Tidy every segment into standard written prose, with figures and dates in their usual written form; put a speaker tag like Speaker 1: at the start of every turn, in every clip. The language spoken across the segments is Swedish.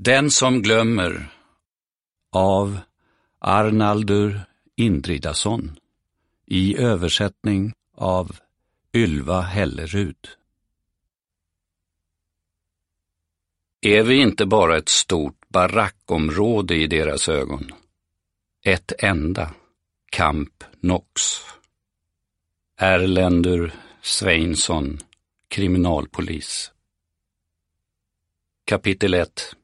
Speaker 1: Den som glömmer av Arnaldur Indridason i översättning av Ylva Hellerud. Är vi inte bara ett stort barackområde i deras ögon? Ett enda, Camp Knox. Erlendur Sveinsson, kriminalpolis. Kapitel 1.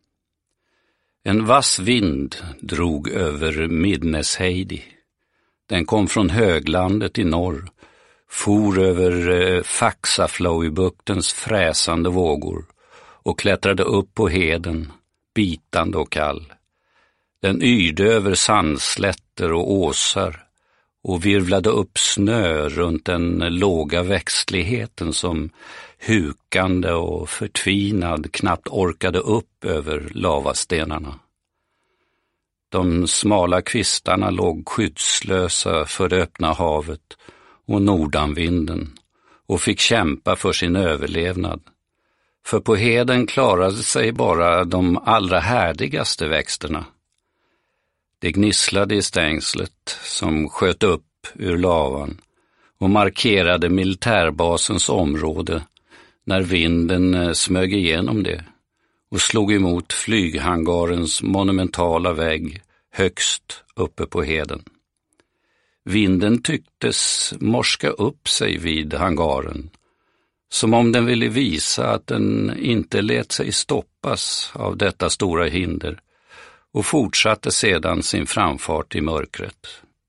Speaker 1: En vass vind drog över Midnesheidi. Den kom från höglandet i norr, for över Faxaflowbuktens fräsande vågor och klättrade upp på heden, bitande och kall. Den yrde över sandslätter och åsar och virvlade upp snö runt den låga växtligheten som hukande och förtvinad knappt orkade upp över lavastenarna. De smala kvistarna låg skyddslösa för det öppna havet och nordanvinden och fick kämpa för sin överlevnad. För på heden klarade sig bara de allra härdigaste växterna. Det gnisslade i stängslet som sköt upp ur lavan och markerade militärbasens område när vinden smög igenom det och slog emot flyghangarens monumentala vägg högst uppe på heden. Vinden tycktes morska upp sig vid hangaren, som om den ville visa att den inte lät sig stoppas av detta stora hinder, och fortsatte sedan sin framfart i mörkret.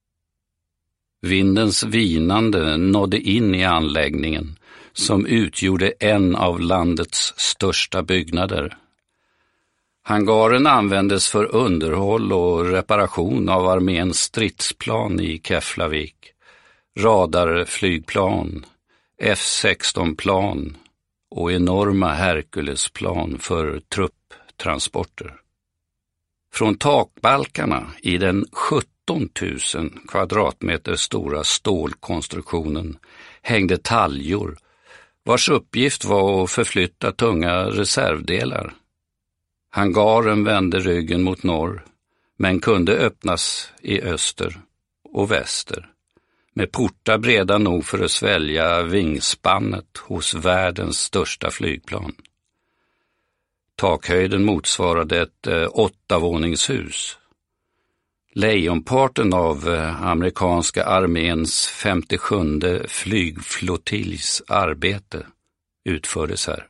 Speaker 1: Vindens vinande nådde in i anläggningen, som utgjorde en av landets största byggnader. Hangaren användes för underhåll och reparation av arméns stridsplan i Keflavik, radarflygplan, F-16-plan och enorma Herkulesplan för trupptransporter. Från takbalkarna i den 17 000 kvadratmeter stora stålkonstruktionen hängde taljor, vars uppgift var att förflytta tunga reservdelar. Hangaren vände ryggen mot norr, men kunde öppnas i öster och väster, med portar breda nog för att svälja vingspannet hos världens största flygplan. Takhöjden motsvarade ett 8-våningshus. Lejonparten av amerikanska arméns 57:e flygflottiljs arbete utfördes här.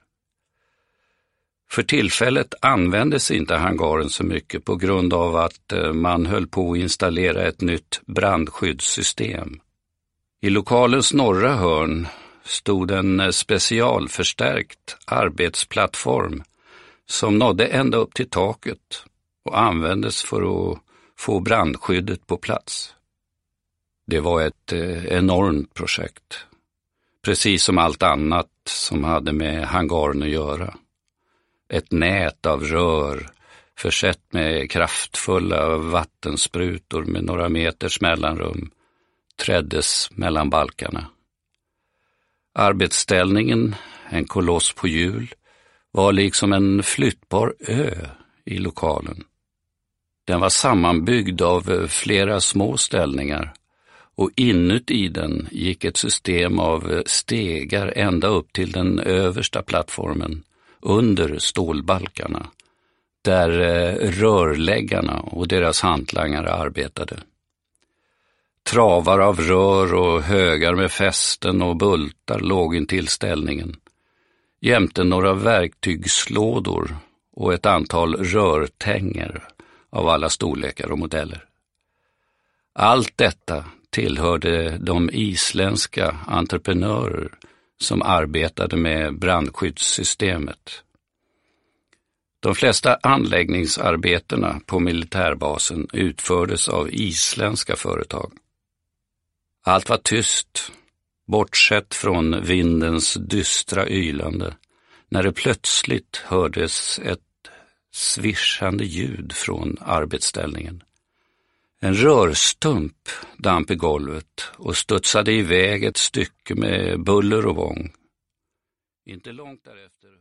Speaker 1: För tillfället användes inte hangaren så mycket på grund av att man höll på att installera ett nytt brandskyddssystem. I lokalens norra hörn stod en specialförstärkt arbetsplattform som nådde ända upp till taket och användes för att få brandskyddet på plats. Det var ett enormt projekt, precis som allt annat som hade med hangaren att göra. Ett nät av rör försett med kraftfulla vattensprutor med några meters mellanrum träddes mellan balkarna. Arbetsställningen, en koloss på hjul, var liksom en flyttbar ö i lokalen. Den var sammanbyggd av flera små ställningar och inuti den gick ett system av stegar ända upp till den översta plattformen under stålbalkarna, där rörläggarna och deras hantlangare arbetade. Travar av rör och högar med fästen och bultar låg intill ställningen, jämte några verktygslådor och ett antal rörtänger av alla storlekar och modeller. Allt detta tillhörde de isländska entreprenörer som arbetade med brandskyddssystemet. De flesta anläggningsarbetena på militärbasen utfördes av isländska företag. Allt var tyst, bortsett från vindens dystra ylande, när det plötsligt hördes ett svischande ljud från arbetsställningen. En rörstump damp i golvet och studsade iväg ett stycke med buller och bång. Inte långt därefter